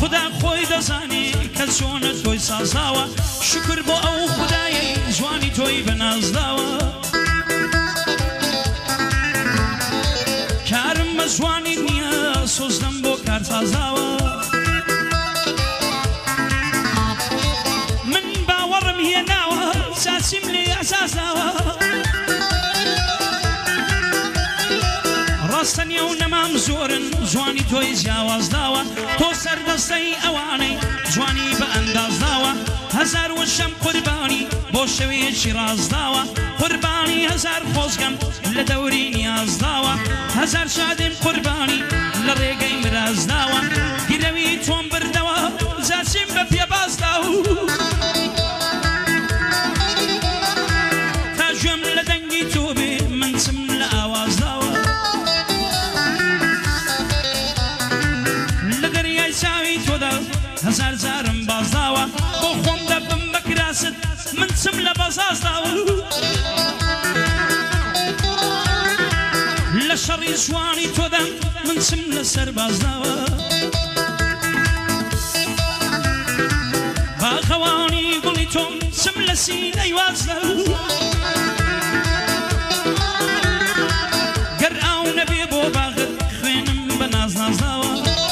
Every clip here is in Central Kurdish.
خدا خۆی دەزانی کە چۆنە تۆی سازاوە شکر بۆ ئەو خودایەی جوانی تۆی بەنازداوە کارم بە جوانی نییە سۆزدەم بۆ کار تازاوە من باوەڕم هێناوە چاچیم لێ ئەساساوە ڕاستەنیە و نەمام زۆرن جوانی تۆی جیاوازداوە تۆ سەردەستەی ئەوانەی جوانی بە ئەندازداوە هەزار وشەم قوربانی بۆ شەوەیەکی ڕازداوە قوربانی هەزار خۆزگەم لە دەوری نیازداوە هەزار شادێم قوربانی لە ڕێگەی مرازداوە گیرەوی تۆم بردەوە جاچیم بە پێبازداو تا گوێم لە دەنگی تۆ بێ من چم لە ئاوازداوە لە دەریای چاوی تۆدا هەزار جارم بازداوە بۆ خۆم دەبم بە کراست من چم لە بەزازداوە لە شەڕی جوانی تۆدا من چم لە سەر بازداوە باخەوانی گوڵی تۆم چم لە سینەی وازدا گەر ئاو نەبێ بۆ باغت خوێنم بە ناز نازداوە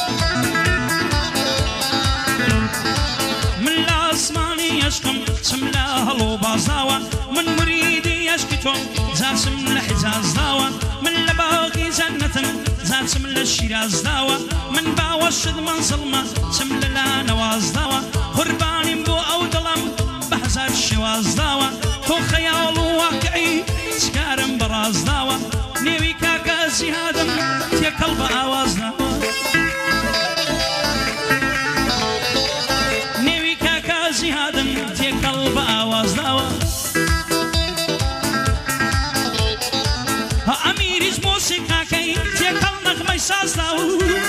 من لە ئاسمانی عەشقم چم لە هەڵۆ بازداوە من مریدی عەشقی تۆم جاچم لە حیجازداوە من لە باغی جەنەتم جاچم لە شیرازداوە من باوەشت مەنزڵمە چم لە لانەوازداوە قوربانیم بۆ ئەو دڵم بە هەزار شێوازداوە تۆ خەیاڵ و واقعی چکارم بەڕازداوە نێوی کاکە جیهادم تێکەڵ بە ئاوازداوە نێوی کاکە جیهادم تێکەڵ بە ئاوازداوە ئەمیریش مۆسیقاکەی تێکەڵ نەغمەی سازداوە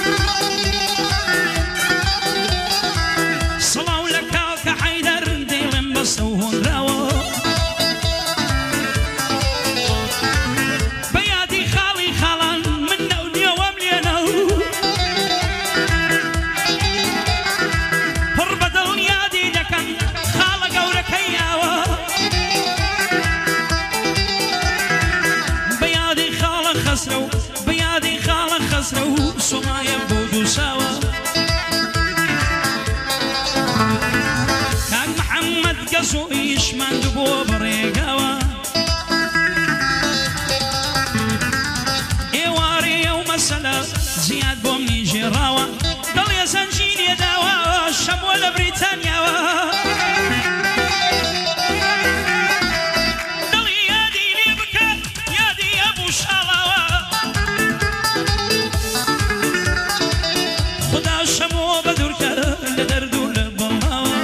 سڵاو لە کاکە حەیدەر دێڵم بەستە و هۆنراوە بە یادی خاڵی خاڵان من نەونیەوەم لێنە پڕ بەدڵ یادی دەکەن خاڵە گەورەکەی یاوە بە یادی خاڵە خەسرە و بە یادی خاڵە خەسرە و سۆمایە بۆ دووساوە کاک محەممەد گەزۆیش ماندوو بۆ بەڕێگاوە ئێوارەیە و مەسەلە زیاد بۆم نیژێڕاوە دڵێ زەنجی لێداوە شەمۆ لە بریتانیاوە دڵی یادی لێ بکات یادی هەبوو شاڵاوە خدا شەمۆ بە دوورکە لە دەرد و لە بەڵاوە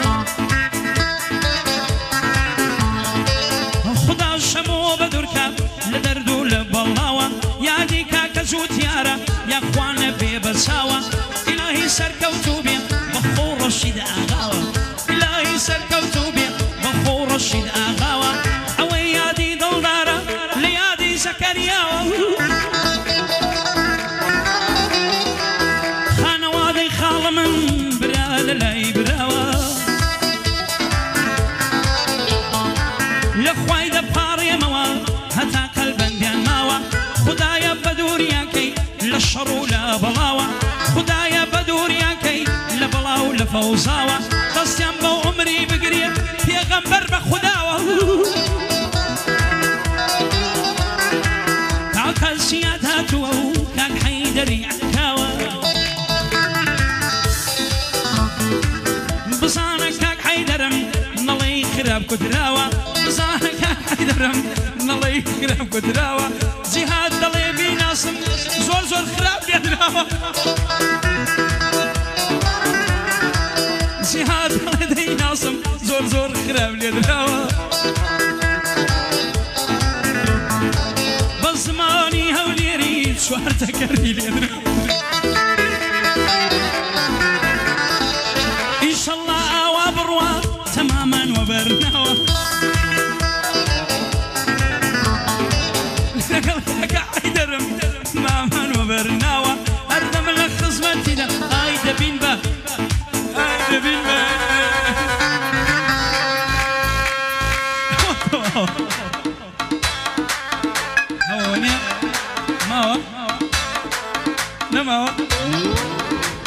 خدا شەمۆ بە دوورکە لە دەرد و لە بەڵاوە یادی کاکە زووتیارە یاخوانە بێ بەچاوە ئیلاهی سەرکەوتوو بێ بە خۆ ڕەشید ئاغاوە ئیلاهی سەرکەوتوو بێ بە خۆ ڕەشید ئاغاوە ئەوەی یادی دڵدارە لە یادی زەکەریاوە خانەوادەی خاڵە من برا لە لای براوە لە خوای دەپاڕێمەوە هەتا قەلبەندیان ماوە خدایە بە دووریاکەی لە شەڕ و لە بەڵاوە خدایە بە دووریاکەی لە بەڵاو لە فەوزاوە دەستیان بەو عمری بگرێ پێغەمبەر بە خوداوە کاکە زیاد هاتووە و کاک حەیدەری عەکاوە بزانە کاک حەیدەرم نەڵێی خراپ کودراوە بزانە کاک حەیدەرم نەڵێی خراپ کودراوە جیهاد دەڵێ بیناسم زۆر زۆر خراپ لێدراوە جیهاد دەڵێ دەیناسم زۆر زۆر خراپ لێدراوە بە زمانی هەولێری چوار تەکەری لێدراوە ئینشەڵڵا ئاوا بڕوا تەمامان وەبەرناوە لەگەڵ کاکە حەیدەرم تەمامان وەبەرناوە هەردەم لە خزمەتیدا ئای دەبین بە نما